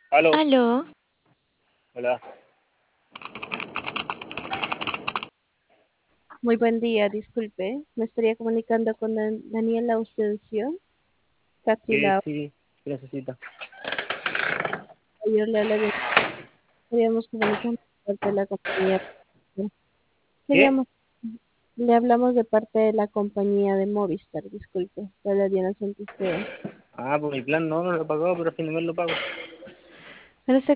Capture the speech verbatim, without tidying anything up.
Aló, Aló, hola. Muy buen día, disculpe. Me estaría comunicando con Dan- Daniela Ausencio. Sí, Catrila, sí, ¿qué necesita? ayer le hablé de... Queríamos comunicar de parte de la compañía. ¿Qué? Queríamos... Le hablamos de parte de la compañía de Movistar, disculpe. Le habla Diana Santos Esteban. Ah, pues mi plan no, no lo he pagado, pero a fin de mes lo pago. En este